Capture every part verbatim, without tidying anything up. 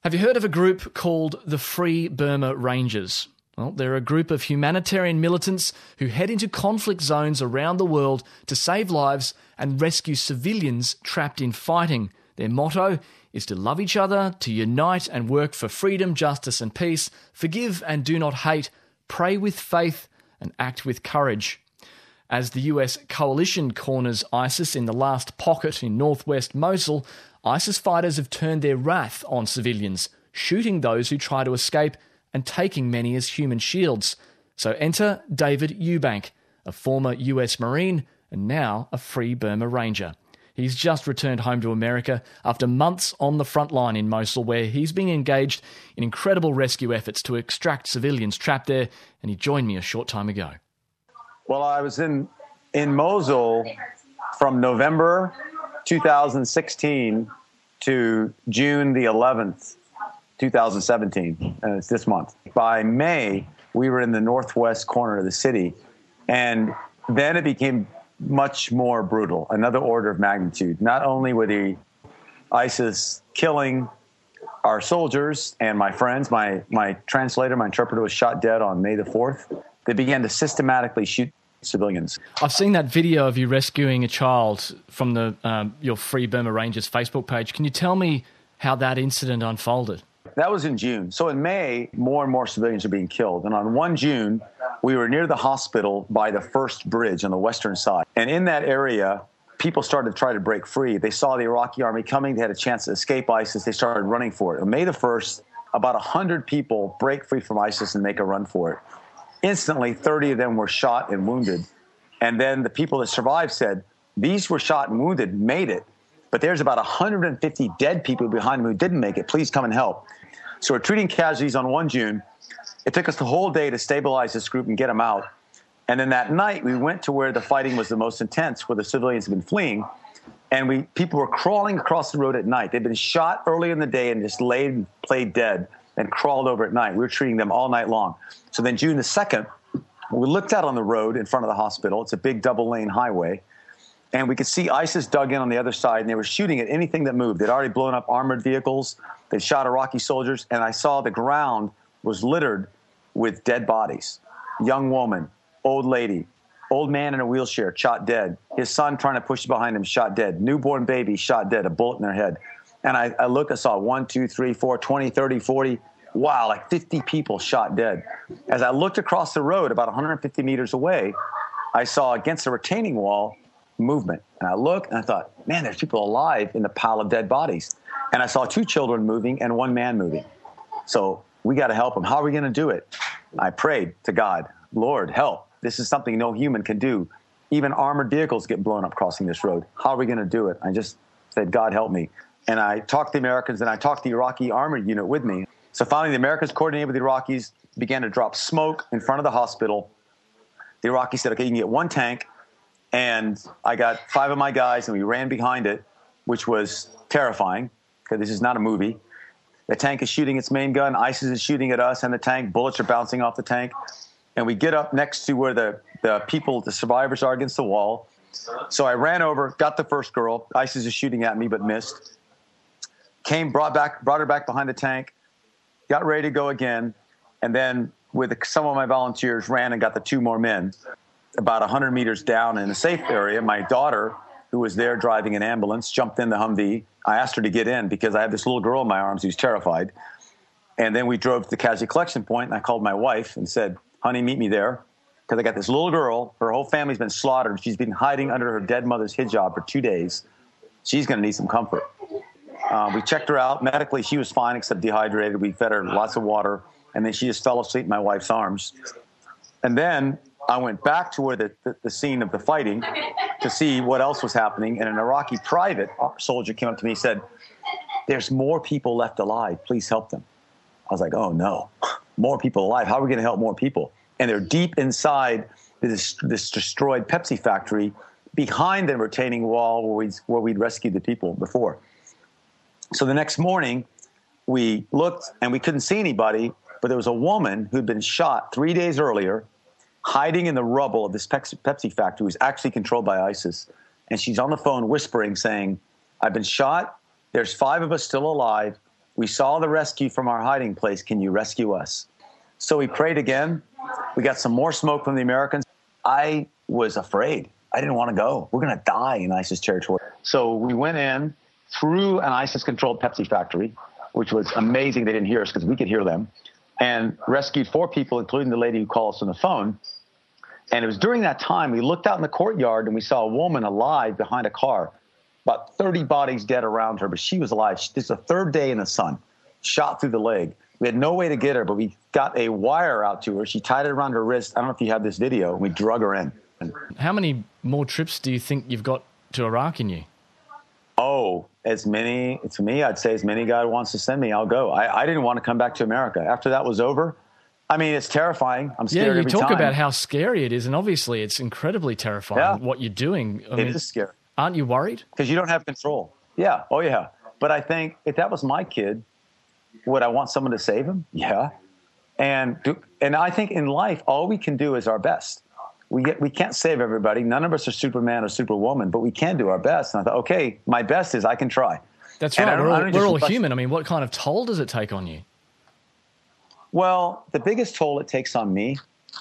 Have you heard of a group called the Free Burma Rangers? Well, they're a group of humanitarian militants who head into conflict zones around the world to save lives and rescue civilians trapped in fighting. Their motto is to love each other, to unite and work for freedom, justice and peace, forgive and do not hate, pray with faith and act with courage. As the U S coalition corners ISIS in the last pocket in northwest Mosul, ISIS fighters have turned their wrath on civilians, shooting those who try to escape and taking many as human shields. So enter David Eubank, a former U S Marine and now a Free Burma Ranger. He's just returned home to America after months on the front line in Mosul, where he's been engaged in incredible rescue efforts to extract civilians trapped there, and he joined me a short time ago. Well, I was in, in Mosul from November two thousand sixteen to June the eleventh, two thousand seventeen, and it's this month. By May, we were in the northwest corner of the city, and then it became much more brutal, another order of magnitude. Not only were the ISIS killing our soldiers and my friends, my, my translator, my interpreter was shot dead on May the fourth. They began to systematically shoot civilians. I've seen that video of you rescuing a child from the um, your Free Burma Rangers Facebook page. Can you tell me how that incident unfolded? That was in June. So in May, more and more civilians are being killed. And on the first of June, we were near the hospital by the first bridge on the western side. And in that area, people started to try to break free. They saw the Iraqi army coming. They had a chance to escape ISIS. They started running for it. On May the first, about one hundred people break free from ISIS and make a run for it. Instantly, thirty of them were shot and wounded. And then the people that survived said, these were shot and wounded, made it. But there's about one hundred fifty dead people behind them who didn't make it. Please come and help. So we're treating casualties on the first of June. It took us the whole day to stabilize this group and get them out. And then that night, we went to where the fighting was the most intense, where the civilians had been fleeing. And we people were crawling across the road at night. They'd been shot early in the day and just laid and played dead and crawled over at night. We were treating them all night long. So then June the second, we looked out on the road in front of the hospital. It's a big double-lane highway. And we could see ISIS dug in on the other side, and they were shooting at anything that moved. They'd already blown up armored vehicles. They'd shot Iraqi soldiers. And I saw the ground was littered with dead bodies. Young woman, old lady, old man in a wheelchair, shot dead. His son trying to push behind him, shot dead. Newborn baby, shot dead, a bullet in their head. And I, I looked, I saw one, two, three, four, twenty, thirty, forty. Wow, like fifty people shot dead. As I looked across the road, about one hundred fifty meters away, I saw against a retaining wall movement. And I looked and I thought, man, there's people alive in the pile of dead bodies. And I saw two children moving and one man moving. So we got to help them. How are we going to do it? I prayed to God, Lord, help. This is something no human can do. Even armored vehicles get blown up crossing this road. How are we going to do it? I just said, God, help me. And I talked to the Americans, and I talked to the Iraqi armored unit with me. So finally, the Americans coordinated with the Iraqis, began to drop smoke in front of the hospital. The Iraqis said, okay, you can get one tank. And I got five of my guys, and we ran behind it, which was terrifying, because this is not a movie. The tank is shooting its main gun. ISIS is shooting at us and the tank. Bullets are bouncing off the tank. And we get up next to where the, the people, the survivors are against the wall. So I ran over, got the first girl. ISIS is shooting at me, but missed. Came, brought back, brought her back behind the tank, got ready to go again. And then with some of my volunteers, ran and got the two more men. About one hundred meters down in a safe area, my daughter, who was there driving an ambulance, jumped in the Humvee. I asked her to get in because I had this little girl in my arms who's terrified. And then we drove to the casualty collection point, and I called my wife and said, honey, meet me there. Because I got this little girl. Her whole family's been slaughtered. She's been hiding under her dead mother's hijab for two days. She's going to need some comfort. Uh, we checked her out. Medically, she was fine except dehydrated. We fed her lots of water. And then she just fell asleep in my wife's arms. And then I went back to where the, the, the scene of the fighting to see what else was happening. And an Iraqi private soldier came up to me and said, there's more people left alive. Please help them. I was like, oh, no, more people alive. How are we going to help more people? And they're deep inside this, this destroyed Pepsi factory behind the retaining wall where we'd, where we'd rescued the people before. So the next morning, we looked and we couldn't see anybody, but there was a woman who'd been shot three days earlier, hiding in the rubble of this Pepsi factory, was actually controlled by ISIS. And she's on the phone whispering, saying, I've been shot. There's five of us still alive. We saw the rescue from our hiding place. Can you rescue us? So we prayed again. We got some more smoke from the Americans. I was afraid. I didn't want to go. We're going to die in ISIS territory. So we went in through an ISIS-controlled Pepsi factory, which was amazing. They didn't hear us because we could hear them, and rescued four people, including the lady who called us on the phone. And it was during that time we looked out in the courtyard and we saw a woman alive behind a car, about thirty bodies dead around her, but she was alive. This is the third day in the sun, shot through the leg. We had no way to get her, but we got a wire out to her. She tied it around her wrist. I don't know if you have this video. We drug her in. How many more trips do you think you've got to Iraq in you? Oh, as many, to me, I'd say as many God wants to send me, I'll go. I, I didn't want to come back to America. After that was over, I mean, it's terrifying. I'm scared Yeah, you every talk time. about how scary it is, and obviously it's incredibly terrifying Yeah. what you're doing. I It mean, is scary. aren't you worried? Because you don't have control. Yeah. Oh, yeah. But I think if that was my kid, would I want someone to save him? Yeah. And do, and I think in life, all we can do is our best. We get, we can't save everybody. None of us are Superman or Superwoman, but we can do our best. And I thought, okay, my best is I can try. That's And right. I don't- We're I all, don't we're just all reflect- human. I mean, what kind of toll does it take on you? Well, the biggest toll it takes on me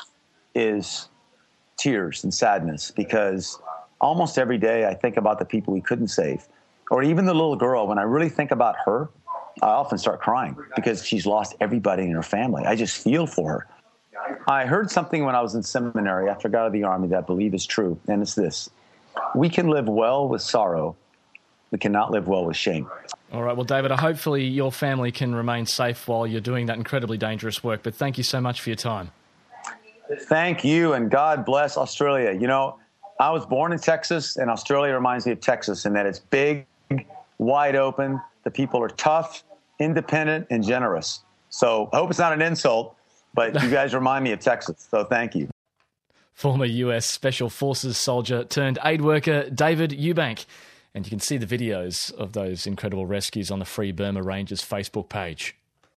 is tears and sadness, because almost every day I think about the people we couldn't save, or even the little girl. When I really think about her, I often start crying because she's lost everybody in her family. I just feel for her. I heard something when I was in seminary after I got out of the Army that I believe is true, and it's this: we can live well with sorrow. We cannot live well with shame. All right. Well, David, hopefully your family can remain safe while you're doing that incredibly dangerous work. But thank you so much for your time. Thank you, and God bless Australia. You know, I was born in Texas, and Australia reminds me of Texas in that it's big, wide open. The people are tough, independent, and generous. So I hope it's not an insult, but you guys remind me of Texas. So thank you. Former U S Special Forces soldier turned aid worker David Eubank. And you can see the videos of those incredible rescues on the Free Burma Rangers Facebook page.